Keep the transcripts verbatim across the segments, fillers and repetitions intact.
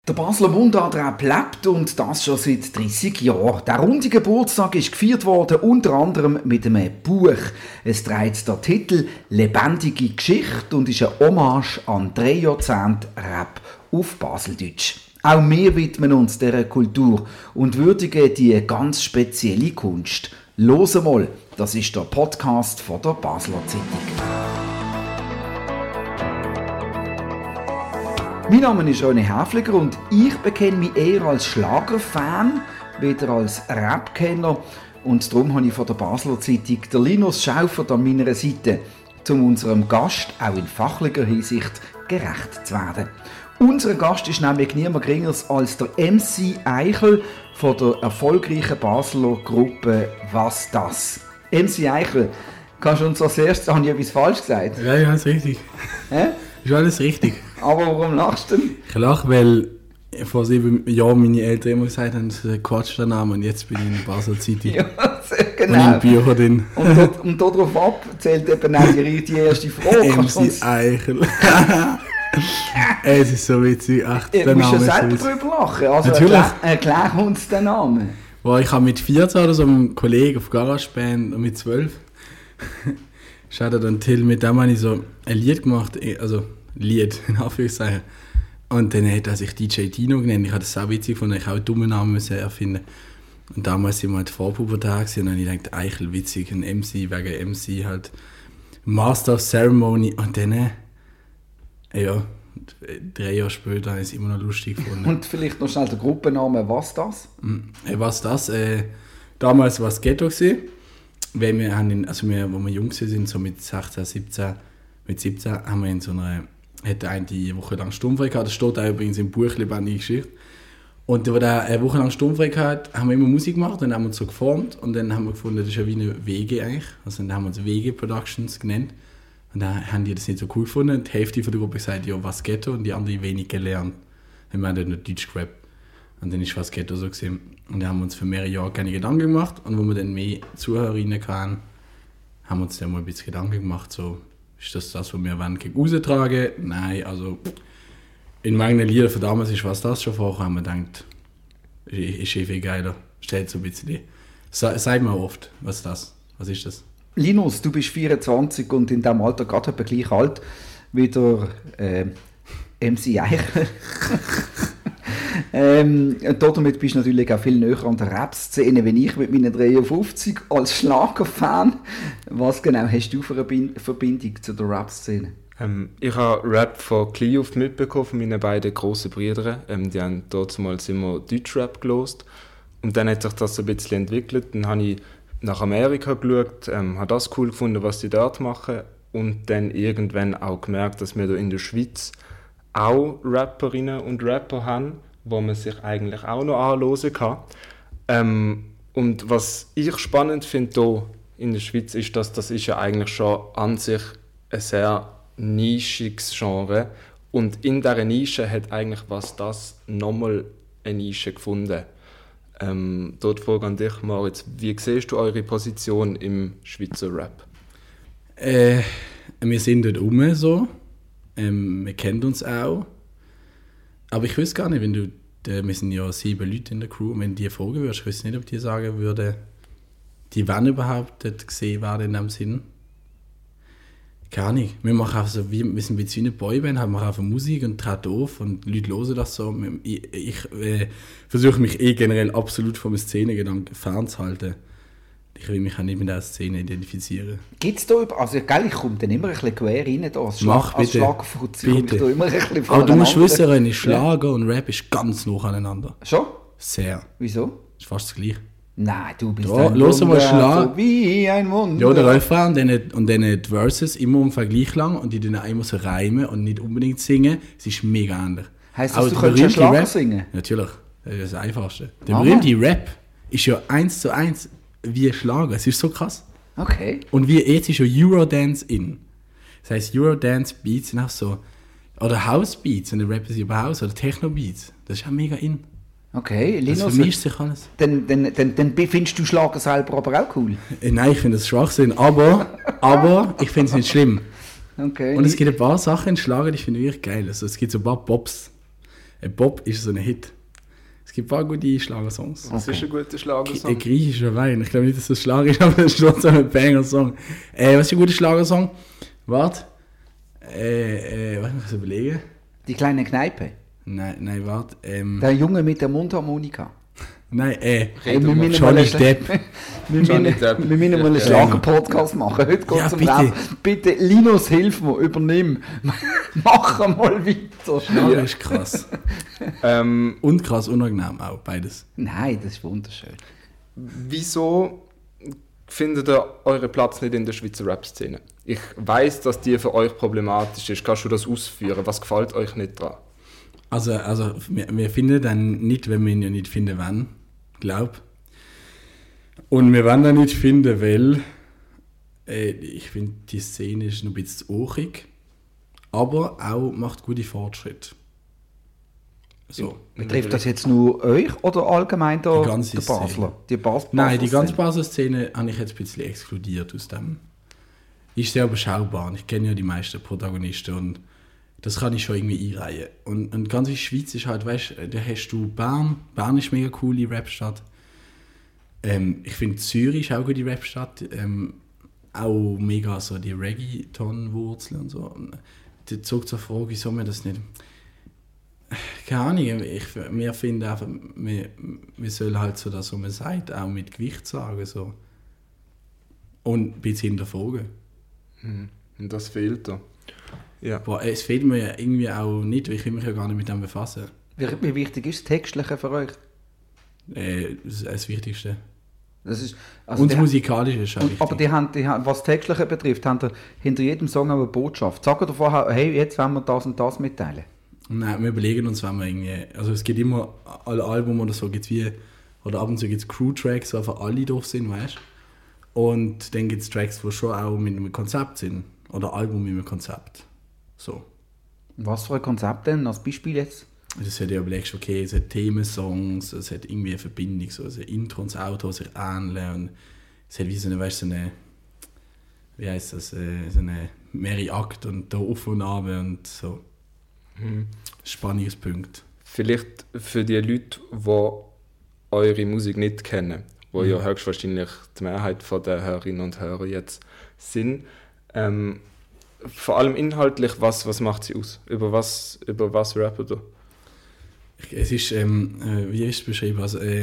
Der Basler Mundart lebt und das schon seit dreissig Jahren. Der runde Geburtstag ist gefeiert worden, unter anderem mit einem Buch. Es trägt den Titel «Lebendige Geschichte» und ist eine Hommage an drei Jahrzehnte Rap auf Baseldeutsch. Auch wir widmen uns dieser Kultur und würdigen die ganz spezielle Kunst. Los mal, das ist der Podcast von der Basler Zeitung. Mein Name ist René Häfliger und ich bekenne mich eher als Schlagerfan, weder als Rap-Kenner. Und darum habe ich von der Basler Zeitung den Linus Schaufert an meiner Seite, um unserem Gast auch in fachlicher Hinsicht gerecht zu werden. Unser Gast ist nämlich niemand Geringers als der M C Eichel von der erfolgreichen Basler Gruppe «Was das?». M C Eichel, kannst du uns als erstes, habe ich etwas falsch gesagt? Ja, ja, ist richtig. Hä? Ist alles richtig. Aber warum lachst du denn? Ich lache, weil vor sieben Jahren meine Eltern immer gesagt haben, das ist ein Quatsch der Name und jetzt bin ich in der Basler Zeitung. Ja, genau. Und in Bücher drin. Und, dort, und darauf ab zählt eben auch die, die erste Frage. M C Eichel. Es ist so witzig. Ach, Du der musst Name ja ist so selber witzig. drüber lachen. Also Natürlich. erklär, erklär uns den Namen. Boah, ich habe mit vierzehn oder so einen Kollegen auf GarageBand und mit zwölf schaut er dann Till, mit dem habe ich so ein Lied gemacht, also Lied, in Anführungszeichen. Und dann hat er sich D J Dino genannt. Ich habe das auch witzig gefunden, ich auch einen dummen Namen müssen erfinden. Und damals sind wir halt Vorpubertag und dann habe ich gedacht, Eichel, witzig, ein M C, wegen M C halt Master of Ceremony. Und dann, äh, ja, drei Jahre später habe ich es immer noch lustig gefunden. Und vielleicht noch schnell der Gruppenname «Was das?». Äh, was das? Äh, damals war es Ghetto gewesen, weil wir haben in, also wir, wo wir jung sind, so mit sechzehn, siebzehn, mit siebzehn haben wir in so einer, hat eine die Woche lang sturmfrei gehabt. Das steht auch übrigens im Buch «Lebendige Geschichte». Und wo der eine Woche lang sturmfrei gehabt, haben wir immer Musik gemacht, dann haben wir uns so geformt und dann haben wir gefunden, das ist ja wie eine W G eigentlich. Also dann haben wir uns W G Productions genannt. Und dann haben die das nicht so cool gefunden. Die Hälfte von der Gruppe gesagt, ja, was Ghetto, und die andere wenig gelernt. Dann haben wir dann Deutsch gerappt. Und dann ist was Ghetto so gewesen. Und dann haben wir uns für mehrere Jahre keine Gedanken gemacht. Und wo wir dann mehr Zuhörerinnen hatten, haben wir uns dann mal ein bisschen Gedanken gemacht, so, ist das das, was wir wollen, gegen raustragen? Nein, also in meinen Liedern von damals ist was das schon vorher, haben wir gedacht, ist eh viel geiler. Stellt so ein bisschen die. Sag mir oft, was ist das? Was ist das? Linus, du bist vierundzwanzig und in diesem Alter gerade etwa gleich alt wie der äh, M C Eichel. ähm, damit bist du natürlich auch viel näher an der Rap-Szene, wie ich mit meinen dreiundfünfzig als Schlagerfan. Was genau hast du für eine Bin- Verbindung zu der Rap-Szene? Ähm, ich habe Rap von klein auf mitbekommen, von meinen beiden grossen Brüdern. Ähm, die haben damals immer Deutschrap gehört. Und dann hat sich das so ein bisschen entwickelt. Dann habe ich nach Amerika geschaut, ähm, habe das cool gefunden, was die dort machen. Und dann irgendwann auch gemerkt, dass wir hier in der Schweiz auch Rapperinnen und Rapper haben, wo man sich eigentlich auch noch anhören kann. Ähm, und was ich spannend finde hier in der Schweiz ist, dass das ist ja eigentlich schon an sich ein sehr nischiges Genre. Und in dieser Nische hat eigentlich was das nochmal eine Nische gefunden. Ähm, dort frage an dich, Moritz, wie siehst du eure Position im Schweizer Rap? Äh, wir sind dort rum so. Ähm, wir kennen uns auch. Aber ich weiß gar nicht, wenn du, äh, wir sind ja sieben Leute in der Crew, und wenn die fragen würdest, ich weiß nicht, ob die sagen würden, die wollen überhaupt dort gesehen werden in dem Sinn. Gar nicht. Wir machen einfach so, wir, wir sind ein bisschen wie eine Boyband, haben wir einfach Musik und treten auf und die Leute hören das so. Ich, ich äh, versuche mich eh generell absolut vom Szenegedanken fernzuhalten. Ich will mich auch nicht mit dieser Szene identifizieren. Gibt es da, also gell, ich komme dann immer ein bisschen quer rein, da, als, Schlag, Mach als bitte. Schlagerfuzzi komme ich da immer ein bisschen Aber du musst voneinander. wissen, René, Schlager und Rap ist ganz nah aneinander. Schon? Sehr. Wieso? Ist fast das Gleiche. Nein, du bist Ja, ein los mal Wunder, Schlag. so wie ein Wunder. Ja, der Refrain und dann, und dann die Verses immer ungefähr gleich lang und die dann auch immer so reimen und nicht unbedingt singen. Es ist mega ähnlich. Heisst Aber das, du der könntest berühmte Schlager Rap- singen? Natürlich, das ist das Einfachste. Der Aha. berühmte Rap ist ja eins zu eins wie Schlager. Es ist so krass. Okay. Und wie jetzt ist ja Eurodance in. Das heisst, Eurodance Beats sind auch so, oder House Beats, und der Rap ist über House, oder Techno Beats. Das ist auch mega in. Okay, Das Linus, vermischt sich alles. dann, dann, dann, dann findest du Schlager selber aber auch cool. Äh, Nein, ich finde das Schwachsinn, aber, aber ich finde es nicht schlimm. Okay. Und es gibt ein paar Sachen in Schlager, die finde ich wirklich geil. Also es gibt so ein paar Pops. Äh, Bob ist so ein Hit. Es gibt ein paar gute Schlagersongs. Das okay. ist ein guter Schlagersong. Ein griechischer Wein. Ich glaube nicht, dass das Schlager ist, aber es ist trotzdem ein Banger-Song. Äh, was ist ein guter Schlagersong? Warte. Äh, äh, was muss ich überlegen? Die kleine Kneipe. Nein, nein, warte. Ähm, der Junge mit der Mundharmonika. Nein, äh, hey, wir müssen Johnny mal Depp. wir Johnny müssen, Depp. wir müssen mal einen Ja, Schlager-Podcast machen. Heute geht es Ja, um bitte. Rap. Bitte, Linus, hilf mir, übernimm. Mach mal weiter. Schlager ist krass. ähm, Und krass unangenehm auch, beides. Nein, das ist wunderschön. Wieso findet ihr euren Platz nicht in der Schweizer Rap-Szene? Ich weiss, dass die für euch problematisch ist. Kannst du das ausführen? Was gefällt euch nicht daran? Also, also wir, wir finden dann nicht, wenn wir ihn ja nicht finden wollen, glaub. Und wir wollen ihn nicht finden, weil äh, ich finde, die Szene ist noch ein bisschen urig, aber auch macht gute Fortschritte. So. Betrifft das jetzt nur euch oder allgemein der, Die ganze der Basler? Szene. Die Bas Nein, die ganze Basler-Szene? Basel-Szene habe ich jetzt ein bisschen exkludiert aus dem. Ist sehr überschaubar. Ich kenne ja die meisten Protagonisten und das kann ich schon irgendwie einreihen. Und, und ganz wie Schweiz ist halt, weißt du, da hast du Bern. Bern ist eine mega coole Rapstadt. Ähm, ich finde Zürich ist auch eine gute Rapstadt. Ähm, auch mega so die Reggaeton-Wurzeln und so. Und die zog zur Frage, wieso wir das nicht... Keine Ahnung, ich, wir finden einfach, wir, wir sollen halt so das, was man sagt, auch mit Gewicht sagen. So. Und ein bisschen hinterfragen. Hm. Und das fehlt da. Ja. Boah, es fehlt mir ja irgendwie auch nicht, weil ich will mich ja gar nicht mit dem befassen. Wie, wie wichtig ist das Textliche für euch? Äh, das ist das Wichtigste. Das ist, also Und das die- Musikalische ist auch Und, wichtig. aber die haben, die haben, was das Textliche betrifft, haben die hinter jedem Song auch eine Botschaft. Sagt ihr vorher, hey, jetzt wollen wir das und das mitteilen? Nein, wir überlegen uns, wenn wir irgendwie... Also es gibt immer alle Alben oder so, gibt's wie... Oder ab und zu gibt es Crew-Tracks, wo einfach alle drauf sind, weißt du? Und dann gibt es Tracks, die schon auch mit einem Konzept sind. Oder Album mit einem Konzept. So. Was für ein Konzept denn? Als Beispiel jetzt? Das hat ja überlegst, okay, es hat Themensongs, es hat irgendwie eine Verbindung, so, also Intro und das Auto sich ähneln und es hat wie so eine, weißt du, so eine, wie heisst das, äh, so eine mehrere Akt und da auf und ab und so. Mhm. Spannungspunkt. Vielleicht für die Leute, die eure Musik nicht kennen, wo ja höchstwahrscheinlich die Mehrheit der Hörerinnen und Hörer jetzt sind, ähm, vor allem inhaltlich, was, was macht sie aus? Über was, über was rappen du? Es ist, ähm, äh, wie ist es beschrieben, also äh,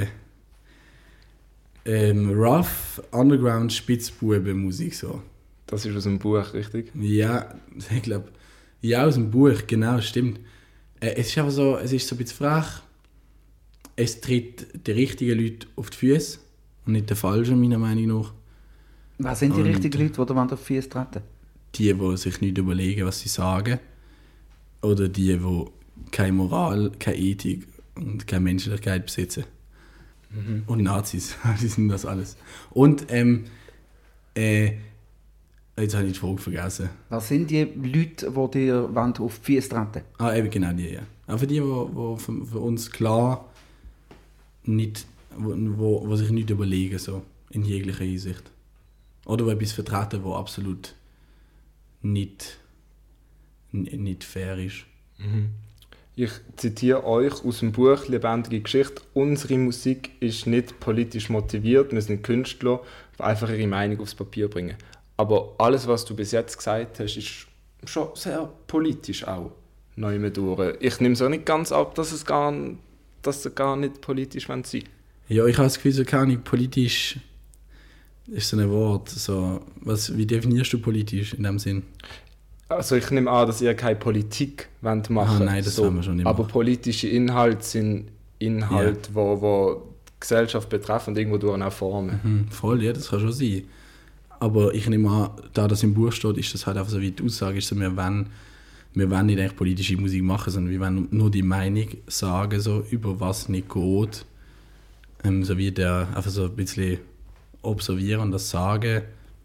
ähm, rough, underground, Spitzbuben-Musik so. Das ist aus dem Buch, richtig? Ja, ich glaube, ja, aus dem Buch, genau, stimmt. Äh, es ist einfach so, es ist so ein bisschen frech. Es tritt die richtigen Leute auf die Füße und nicht die falschen, meiner Meinung nach. Was sind die Und- richtigen Leute, die da auf die Füße treten? Die, die sich nicht überlegen, was sie sagen. Oder die, die keine Moral, keine Ethik und keine Menschlichkeit besitzen. Und Nazis, die sind das alles. Und, ähm, äh, jetzt habe ich die Frage vergessen. Was sind die Leute, die dir wollen auf die Füße treten? Ah, eben genau die, ja. Aber die, die, die für, für uns klar nicht, wo, wo, wo sich nicht überlegen, so, in jeglicher Hinsicht. Oder die etwas vertreten, was absolut nicht, n- nicht fair ist. Ich zitiere euch aus dem Buch «Lebendige Geschichte». «Unsere Musik ist nicht politisch motiviert, wir sind Künstler, die einfach ihre Meinung aufs Papier bringen.» Aber alles, was du bis jetzt gesagt hast, ist schon sehr politisch auch. Neu mit durch. Ich nehme es auch nicht ganz ab, dass es gar, dass es gar nicht politisch sein wollen. Ja, ich habe das Gefühl, so keine Ahnung, politisch ist so ein Wort. So, was, wie definierst du politisch in dem Sinn? Also ich nehme an, dass ihr keine Politik wollt machen Ah, nein, das wollen wir schon nicht Aber machen. politische Inhalte sind Inhalte, wo, wo die Gesellschaft betreffen und irgendwo durch auch formen. Hm, voll, ja, das kann schon sein. Aber ich nehme an, da das im Buch steht, ist das halt einfach so, wie die Aussage ist, so, wir wollen, wir wollen nicht eigentlich politische Musik machen, sondern wir wollen nur die Meinung sagen, so, über was nicht geht. Ähm, so wie der, einfach so ein bisschen observieren und das sagen.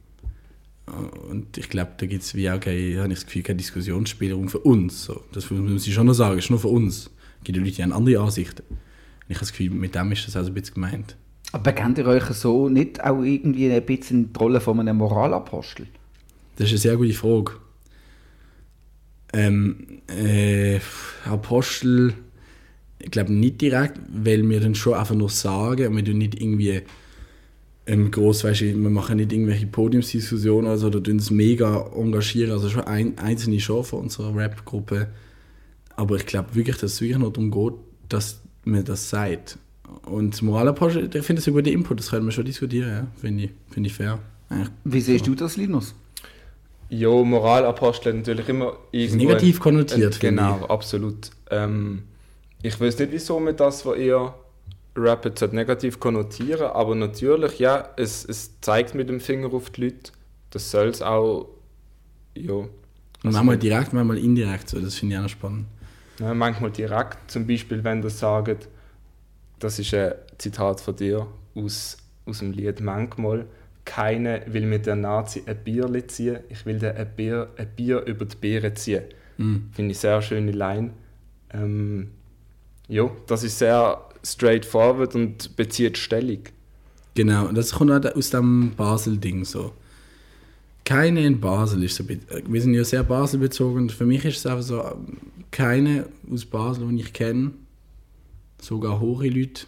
Und ich glaube, da gibt es wie auch kein, habe ich das Gefühl, kein Diskussionsspielraum für uns. So. Das muss ich schon noch sagen, ist nur für uns. Es gibt ja Leute, die haben andere Ansichten. Und ich habe das Gefühl, mit dem ist das auch so ein bisschen gemeint. Aber kennt ihr euch so nicht auch irgendwie ein bisschen die Rolle von einem Moralapostel? Das ist eine sehr gute Frage. Ähm, äh, Apostel, Ich glaube nicht direkt, weil wir dann schon einfach nur sagen und wir tun nicht irgendwie ähm, gross, weißt du, wir machen nicht irgendwelche Podiumsdiskussionen oder so, oder tun uns mega engagieren, also schon ein, einzelne schon von unserer Rap-Gruppe. Aber ich glaube wirklich, dass es wirklich nur darum geht, dass man das sagt. Und das Moralapostel, ich finde das über den Input, das können wir schon diskutieren, ja. Finde ich, find ich fair. Eigentlich. Wie siehst du das, Linus? Ja, Moralapostel natürlich immer irgendwo... Negativ konnotiert, äh, Genau, ich. absolut. Ähm, ich weiß nicht, wieso man das, was ihr rappt, so negativ konnotieren, aber natürlich, ja, es, es zeigt mit dem Finger auf die Leute. Das soll es auch, ja. Und Also manchmal direkt, manchmal indirekt, so, das finde ich auch noch spannend. Ja, manchmal direkt, zum Beispiel, wenn ihr sagt, das ist ein Zitat von dir aus, aus dem Lied «Manchmal», «Keine will mit der Nazi ein Bierli ziehen, ich will dir ein Bier, ein Bier über die Beere ziehen». Mm. Finde ich sehr schöne Line. Ähm, ja, das ist sehr straightforward und bezieht Stellung. Genau, und das kommt auch aus dem Basel-Ding so. Keine in Basel ist so, wir sind ja sehr Basel bezogen und für mich ist es einfach so, keine aus Basel, die ich kenne, sogar hohe Leute,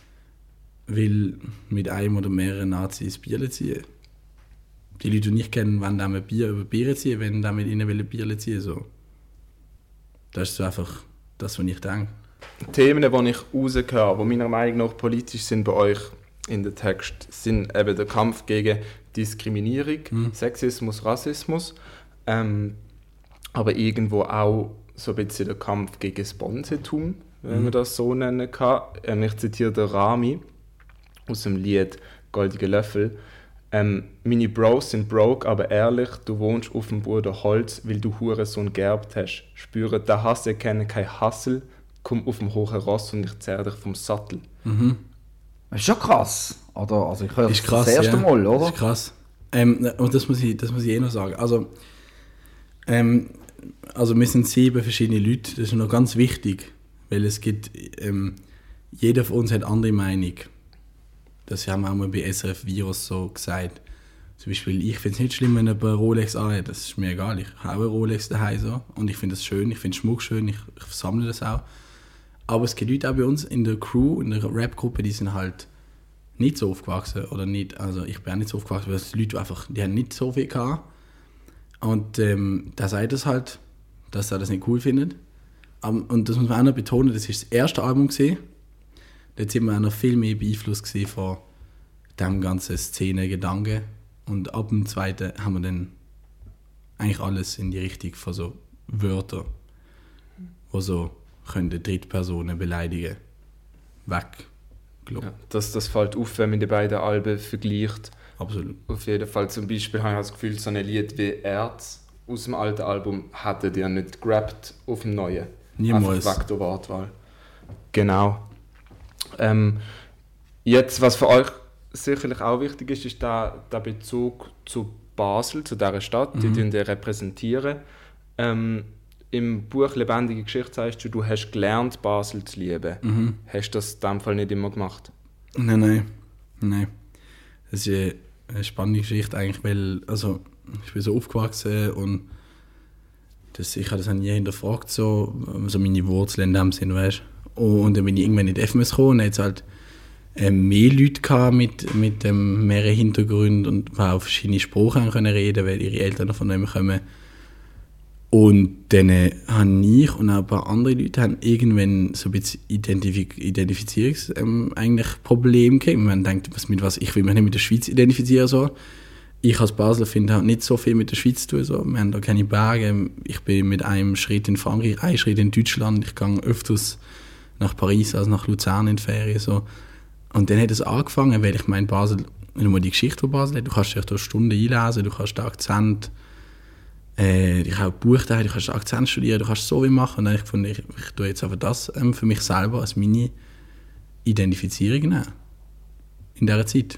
will mit einem oder mehreren Nazis Bier ziehen. Die Leute, die ich kenne, wollen dann ein Bier über Bier ziehen, wenn dann mit ihnen ein Bier ziehen so. Das ist so einfach das, was ich denke. Themen, die ich rausgehöre, die meiner Meinung nach politisch sind bei euch in den Text, sind eben der Kampf gegen Diskriminierung, mhm. Sexismus, Rassismus, ähm, aber irgendwo auch so ein bisschen der Kampf gegen Sponsetum, wenn mhm. man das so nennen kann. Ähm, ich zitiere den Rami aus dem Lied «Goldige Löffel». Ähm, «Meine Bros sind broke, aber ehrlich, du wohnst auf dem Boden Holz, weil du Hurensohn geerbt hast. Spüre den Hass, erkenne kein Hassel, komm auf dem hohen Ross und ich zerre dich vom Sattel.» Mhm. Das ist schon krass, oder? Also ich höre das, das krass, das erste ja. Mal, oder? Das ist krass. Ähm, und das muss ich, das muss ich eh noch sagen. Also, ähm, also wir sind sieben verschiedene Leute, das ist noch ganz wichtig, weil es gibt, ähm, jeder von uns hat eine andere Meinung. Das haben wir auch mal bei S R F Virus so gesagt. Zum Beispiel, ich finde es nicht schlimm, wenn jemand eine Rolex anhat, das ist mir egal. Ich habe eine Rolex daheim so und ich finde das schön, ich finde Schmuck schön, ich, ich sammle das auch. Aber es gibt Leute auch bei uns in der Crew, in der Rap-Gruppe, die sind halt nicht so aufgewachsen oder nicht, also ich bin auch nicht so aufgewachsen, weil die Leute einfach, die haben nicht so viel gehabt. Und ähm, da sagt es halt, dass er das nicht cool findet. Um, und das muss man auch noch betonen, das ist das erste Album gewesen. Dort sind wir auch noch viel mehr beeinflusst gewesen von dem ganzen Szene-Gedanken. Und ab dem zweiten haben wir dann eigentlich alles in die Richtung von so Wörtern, die so können Drittpersonen beleidigen, weg. Ja, das, das fällt auf, wenn man die beiden Alben vergleicht. Absolut. Auf jeden Fall, zum Beispiel habe ich das Gefühl, so ein Lied wie «Erz» aus dem alten Album hätte die nicht gerappt auf dem neuen. Niemals. Einfach weg der Wortwahl. Genau. Ähm, jetzt, was für euch sicherlich auch wichtig ist, ist der, der Bezug zu Basel, zu dieser Stadt, die mhm. die repräsentieren. Ähm, Im Buch «Lebendige Geschichte» sagst du, du hast gelernt, Basel zu lieben. Mhm. Hast du das in diesem Fall nicht immer gemacht? Nein, nein. nein. Das ist eine spannende Geschichte eigentlich, weil also, ich bin so aufgewachsen und das, ich habe das nie hinterfragt, so, so meine Wurzeln in dem Sinn, weißt du. Und dann bin ich irgendwann in die F M S gekommen und dann hat es halt äh, mehr Leute gehabt mit, mit ähm, mehreren Hintergründen und die auch verschiedene Sprachen können reden, weil ihre Eltern von dem kommen. Und dann äh, haben ich und auch ein paar andere Leute haben irgendwann so ein bisschen Identif- Identifizierungs- ähm, eigentlich Probleme gehabt. Man denkt, was, mit was, ich will mich nicht mit der Schweiz identifizieren. So. Ich als Basler finde halt nicht so viel mit der Schweiz zu tun. So. Wir haben da keine Berge. Ich bin mit einem Schritt in Frankreich, einem Schritt in Deutschland. Ich gehe öfters nach Paris als nach Luzern in die Ferien. So. Und dann hat es angefangen, weil ich meine, Basel, wenn du mal die Geschichte von Basel hast, du kannst dich da Stunden einlesen, du kannst den Akzent, äh, ich habe ein Buch daheim, du kannst den Akzent studieren, du kannst so viel machen. Und dann habe ich gefunden, ich, ich tue jetzt einfach das ähm, für mich selber als meine Identifizierung nehmen. In dieser Zeit.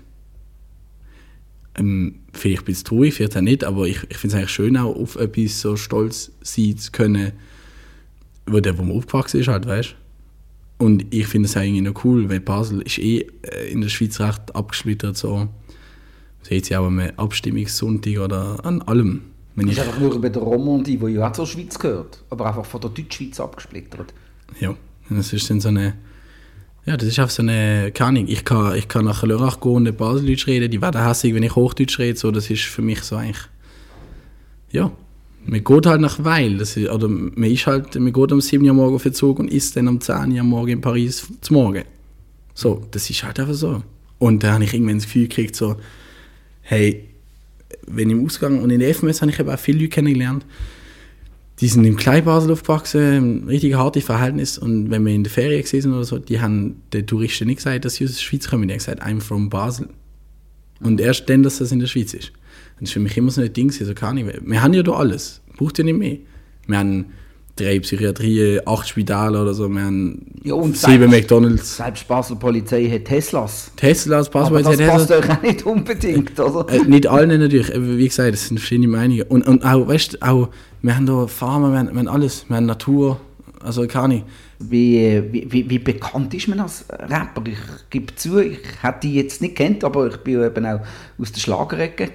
Ähm, vielleicht bin ich traurig, vielleicht auch nicht, aber ich, ich finde es eigentlich schön, auch auf etwas so stolz sein zu können, wo der, wo man aufgewachsen ist, halt, weißt. Und ich finde es eigentlich noch cool, weil Basel ist eh in der Schweiz recht abgesplittert. So. Seht ihr auch am Abstimmungssonntag oder an allem. Das ist einfach nur bei der Romandie, die ja auch zur Schweiz gehört, aber einfach von der Deutschschweiz abgesplittert. Ja, Und das ist dann so eine, ja, das ist einfach so eine, keine Ahnung, ich kann, ich kann nach Lörrach gehen und nicht Baseldeutsch reden, die werden hässig, wenn ich Hochdeutsch rede, so, das ist für mich so eigentlich, ja, man geht halt nach Weil, das ist, oder man ist halt, man geht um sieben Uhr am Morgen auf den Zug und isst dann um zehn Uhr am Morgen in Paris zum Morgen. So, das ist halt einfach so. Und da habe ich irgendwann das Gefühl gekriegt, so, hey, wenn im Ausgang und in der F M S habe ich eben auch viele Leute kennengelernt, die sind im Kleinbasel aufgewachsen, ein richtig hartes Verhältnis, und wenn wir in der Ferien gewesen oder so, die haben den Touristen nicht gesagt, dass sie aus der Schweiz kommen, die haben gesagt, I'm from Basel. Und erst dann, dass das in der Schweiz ist. Das ist für mich immer so ein Ding, so kann ich. Wir haben ja da alles, braucht ja nicht mehr. Wir haben drei Psychiatrien, acht Spitäler oder so, wir haben Ja, und sieben selbst, McDonalds. Selbst Basel Polizei hat Teslas. Teslas, Aber Basel, das Teslas. passt euch auch nicht unbedingt, oder? Äh, nicht allen natürlich, aber wie gesagt, das sind verschiedene Meinungen. Und, und auch, weißt du, auch, wir haben da Farmen, wir haben, wir haben alles, wir haben Natur, also keine Ahnung. Wie, wie, wie, wie bekannt ist man als Rapper? Ich gebe zu, ich hätte die jetzt nicht kennt, aber ich bin eben auch aus der Schlagerecke.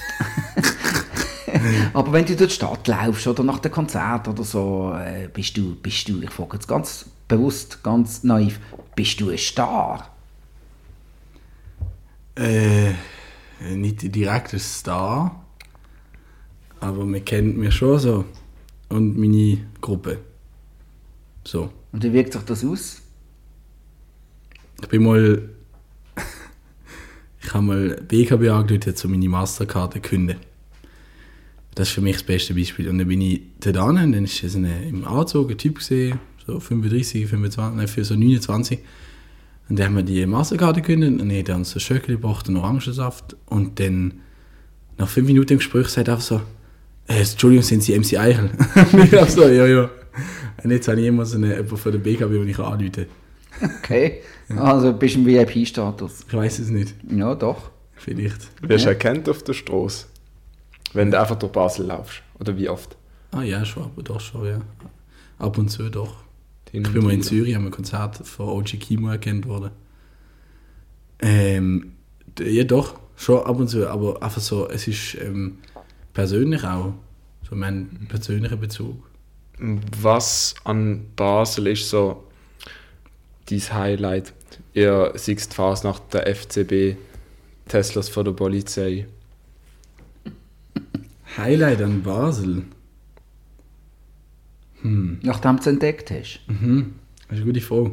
Aber wenn du durch die Stadt laufst oder nach dem Konzert oder so, äh, bist du, bist du, ich frage jetzt ganz bewusst, ganz naiv, bist du ein Star? Äh, nicht direkt ein Star, aber man kennt mich schon so. Und meine Gruppe. So. Und wie wirkt sich das aus? Ich bin mal. ich habe mal B K B angerufen, jetzt so meine Masterkarte gekündigt. Das ist für mich das beste Beispiel. Und dann bin ich dort an, und dann ist es im Anzug ein Typ gesehen, so fünfunddreißig, fünfundzwanzig, nein, für so neunundzwanzig. Und dann haben wir die Masterkarte gekündigt und er hat uns so Schöckli gebracht und Orangensaft. Und dann, nach fünf Minuten im Gespräch, sagt er einfach so, äh, Entschuldigung, sind Sie M C Eichel? Und ich habe so, ja, ja. Und jetzt habe ich immer so einen, jemanden von der B K B, den ich anrufe. Okay, also bist du im V I P-Status. Ich weiß es nicht. Ja, doch. Vielleicht. Wirst du Ja. erkannt auf der Straße, wenn du einfach durch Basel laufst? Oder wie oft? Ah ja, schon, aber doch schon, ja. Ab und zu doch. Hin Ich und bin mal in wieder. Zürich an einem Konzert von O G Kimo erkannt worden. Ähm, d- ja doch, schon ab und zu, aber einfach so, es ist ähm, persönlich auch, so mein persönlicher Bezug. Was an Basel ist so dein Highlight? Ihr seht die Fasnacht der F C B, Teslas von der Polizei. Highlight an Basel? Hm. Nachdem du es entdeckt hast. Mhm. Das ist eine gute Frage.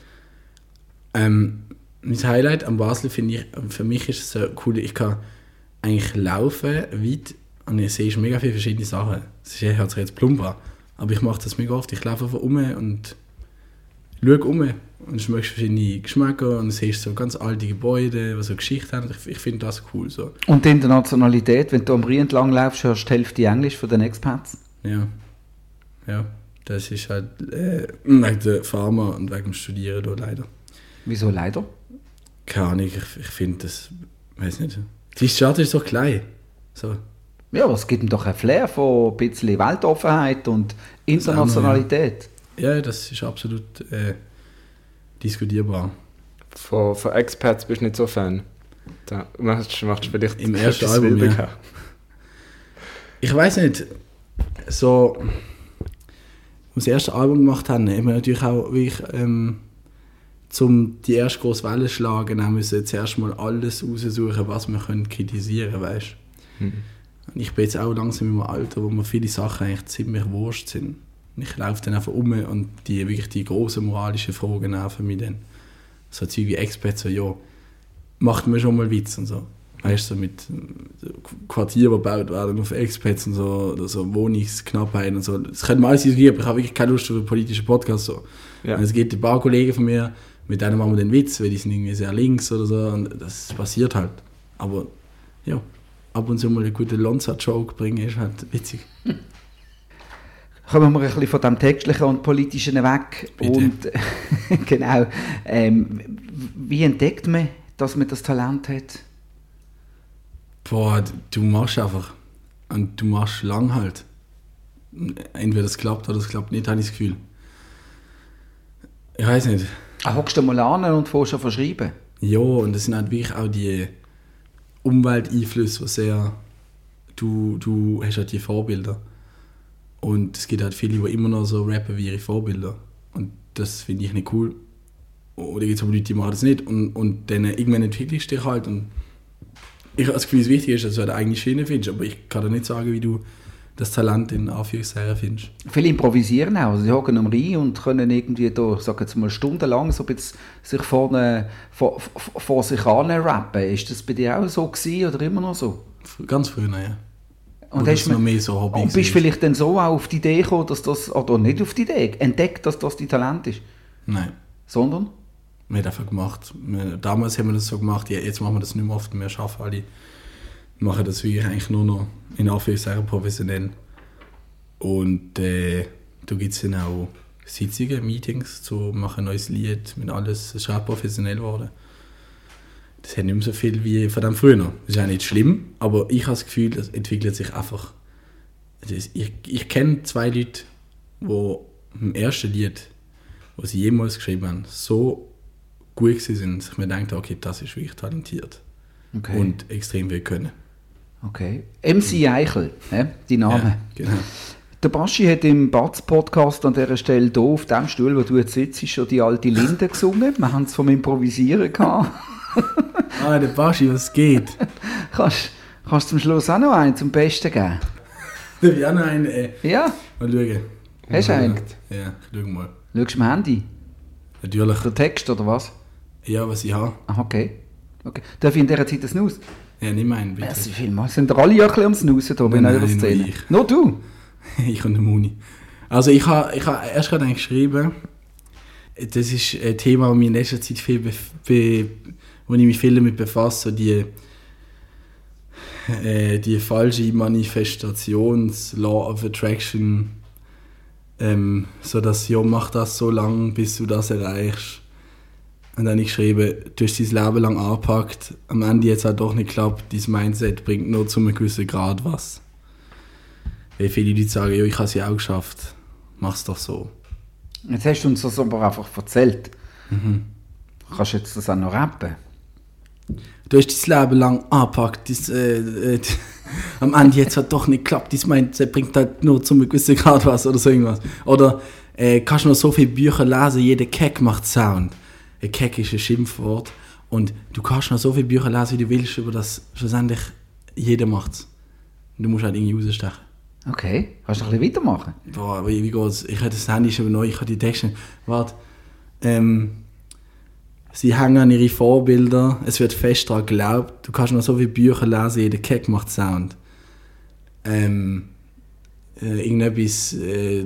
Ähm, mein Highlight an Basel finde ich, für mich ist es so cool, ich kann eigentlich laufen weit und ich sehe mega viele verschiedene Sachen. Es hört sich jetzt plump an, aber ich mache das mega oft. Ich laufe einfach um und schaue um und schmeckst verschiedene Geschmäcker und siehst so ganz alte Gebäude, die so Geschichte haben. Ich, ich finde das cool. So. Und die Internationalität, wenn du am Rhein entlang laufst, hörst du die Hälfte Englisch von den Expats. Ja. Ja. Das ist halt äh, wegen der Pharma und wegen dem Studieren da leider. Wieso leider? Keine Ahnung, ich, ich finde das, weiß nicht. Die Stadt ist so klein. So. Ja, aber es gibt ihm doch ein Flair von ein bisschen Weltoffenheit und Internationalität. Ja, das ist absolut äh, diskutierbar. Von, von Expats bist du nicht so Fan. Da machst, machst du vielleicht Im ersten etwas Album, wilder ja. gehabt. Ich weiß nicht, so, als wir das erste Album gemacht haben, haben wir natürlich auch, wie ich, ähm, zum die erste große Welle schlagen, haben wir zuerst mal alles raussuchen, was wir können kritisieren können, weißt du. Mhm. Und ich bin jetzt auch langsam im Alter, wo mir viele Sachen eigentlich ziemlich wurscht sind. Und ich laufe dann einfach um und die wirklich die grossen moralischen Fragen auch für mich dann. So Zeug wie Experts, so, ja, macht mir schon mal Witz und so. Weißt du, so mit so Quartieren, die gebaut werden auf Expats und so, oder so Wohnungsknappheit und so. Das könnte man alles diskutieren, aber ich habe wirklich keine Lust auf einen politischen Podcast. So. Ja. Und es gibt ein paar Kollegen von mir, mit denen machen wir den Witz, weil die sind irgendwie sehr links oder so, und das passiert halt. Aber ja, ab und zu mal einen guten Lonza-Joke bringen ist halt witzig. Kommen wir ein bisschen von dem Textlichen und Politischen weg. Bitte. Und genau, ähm, wie entdeckt man, dass man das Talent hat? Boah, du machst einfach. Und du machst lang halt. Entweder es klappt oder es klappt nicht, habe ich das Gefühl. Ich weiß nicht. Ah, hockst du mal an und fährst schon verschreiben? Ja, und das sind halt wirklich auch die Umwelteinflüsse, die sehr. Du, du hast halt die Vorbilder. Und es gibt halt viele, die immer noch so rappen wie ihre Vorbilder. Und das finde ich nicht cool. Oder gibt es aber Leute, die machen das nicht. Und, und dann irgendwann entwickelst du dich halt. Und ich habe das Gefühl, es wichtig ist, dass du eine eigene Schiene findest. Aber ich kann dir nicht sagen, wie du das Talent in Anführungszeichen findest. Viele improvisieren auch. Also sie hocken am Rhein und können irgendwie da, sag jetzt mal, stundenlang so ein bisschen sich vorne, vor, vor, vor sich an rappen. Ist das bei dir auch so gewesen oder immer noch so? Ganz früher, ja. Und, hast noch mehr so Hobby und bist du vielleicht dann so auch auf die Idee gekommen, dass das, oder nicht auf die Idee, entdeckt, dass das dein Talent ist? Nein. Sondern? Wir haben einfach gemacht. Wir, damals haben wir das so gemacht, ja, jetzt machen wir das nicht mehr oft, wir schaffen alle. Wir machen das wirklich eigentlich nur noch in Anführungszeichen professionell. Und äh, da gibt es dann auch Sitzungen, Meetings, zu machen ein neues Lied, mit alles, es ist auch professionell geworden. Das hat nicht mehr so viel wie von dem früher. Das ist auch nicht schlimm, aber ich habe das Gefühl, es entwickelt sich einfach. Das, ich ich kenne zwei Leute, die im ersten Lied, das sie jemals geschrieben haben, so gut waren, dass ich mir dachte, okay, das ist wirklich talentiert. Okay. Und extrem viel können. Okay. M C Eichel, äh, die Name. Ja, genau. Der Baschi hat im Batz-Podcast an dieser Stelle hier auf dem Stuhl, wo du jetzt sitzt, schon die alte Linde gesungen. Wir haben es vom Improvisieren gehabt. Ah, der Baschi, was geht? kannst, kannst du zum Schluss auch noch einen zum Besten geben? Darf ich auch noch einen? Äh, ja. Mal schauen. Hast du einen? Ja, ich schau mal. Schaust du am Handy? Natürlich. Der Text oder was? Ja, was ich habe. Ah, okay. okay. Darf ich in dieser Zeit das Snooze? Ja, nicht meinen, bitte. Merci vielmals. Sind alle ja ein bisschen am Snoozen hier bei einer Szene? Nur, nur du? Ich und der Muni. Also ich habe ich ha erst gerade geschrieben, das ist ein Thema, das mich in letzter Zeit viel, be be wo ich mich viel damit befasse, die, äh, die falsche Manifestations-Law of Attraction, ähm, so dass ja, mach das so lange, bis du das erreichst. Und dann habe ich geschrieben, du hast dein Leben lang angepackt, am Ende jetzt halt doch nicht geklappt, dein Mindset bringt nur zu einem gewissen Grad was. Weil viele Leute sagen, ja, ich habe es ja auch geschafft, mach's doch so. Jetzt hast du uns das aber einfach erzählt. Mhm. Kannst du jetzt das auch noch rappen? Du hast dein Leben lang angepackt, das, äh, äh, am Ende jetzt hat doch nicht geklappt, dein Mindset bringt halt nur zu einem gewissen Grad was oder so irgendwas. Oder äh, kannst du noch so viele Bücher lesen, jeder Keck macht Sound. Ein Keck ist ein Schimpfwort und du kannst noch so viele Bücher lesen, wie du willst, über das schlussendlich jeder macht's. Du musst halt irgendwie rausstechen. Okay, kannst du ein bisschen weitermachen? Boah, wie, wie geht's? Ich habe das Handy schon neu, ich habe die Texte. Warte. Ähm, sie hängen an ihre Vorbilder, es wird fest daran geglaubt, du kannst noch so viele Bücher lesen, jeder Keck macht Sound. Ähm, äh, irgendetwas, äh,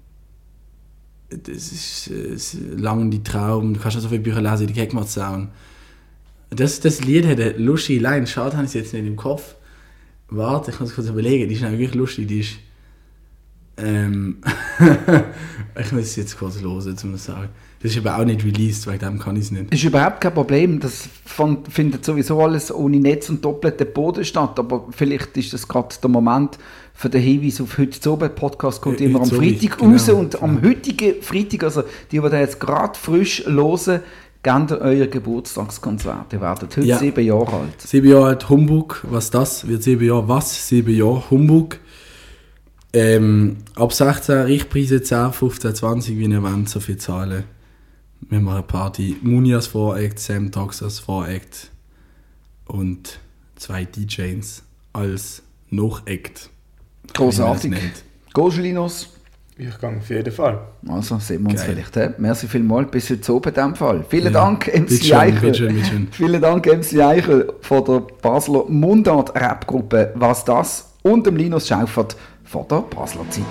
das ist, äh, ist lang die Traum, du kannst noch so viele Bücher lesen, jeder Keck macht Sound. Das, das Lied hat eine lustige Line, schade, habe ich es jetzt nicht im Kopf. Warte, ich muss kurz überlegen, die ist wirklich lustig, die ist... Ähm, ich muss es jetzt kurz hören, um das zu sagen. Das ist aber auch nicht released, wegen dem kann ich es nicht. Das ist überhaupt kein Problem, das findet sowieso alles ohne Netz und doppelten Boden statt, aber vielleicht ist das gerade der Moment für den Hinweis auf heute zu oben. Der Podcast kommt ja, immer am Freitag genau, raus und genau. Am heutigen Freitag, also die, die da jetzt gerade frisch hören, gebt euer Geburtstagskonzert. Ihr werdet heute ja. sieben Jahre alt. Sieben Jahre alt, Humbug. Was das? Wird sieben Jahre was? Sieben Jahre, Humbug. Ähm, ab sechzehn, Richtpreise zehn, fünfzehn, zwanzig, wie ihr wollt, so viel zahlen. Wir machen eine Party. Muni als Voract, Sam Tox als Voract und zwei D Js als Noch-Act. Großartig. Gehst du, Linus? Ich gehe auf jeden Fall. Also sehen wir uns Geil. vielleicht. He? Merci vielmals, bis heute oben in diesem Fall. Vielen ja. Dank, M C bitte Eichel. Bitte schön, bitte schön. Vielen Dank, M C Eichel von der Basler Mundart-Rap-Gruppe «Was das?» und dem Linus Schaufert von der Basler Zeitung.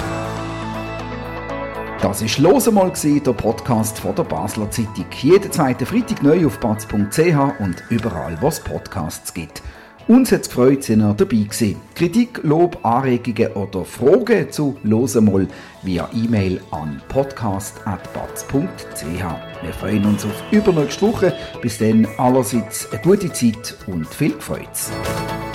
Das war «Los einmal», der Podcast von der Basler Zeitung. Jeden zweiten Freitag neu auf batz punkt c h und überall, wo es Podcasts gibt. Uns hat es gefreut, dass ihr dabei gewesen. Kritik, Lob, Anregungen oder Fragen zu «Los einmal» via E-Mail an podcast at batz punkt c h. Wir freuen uns auf übernächste Woche. Bis dann allerseits eine gute Zeit und viel Freude.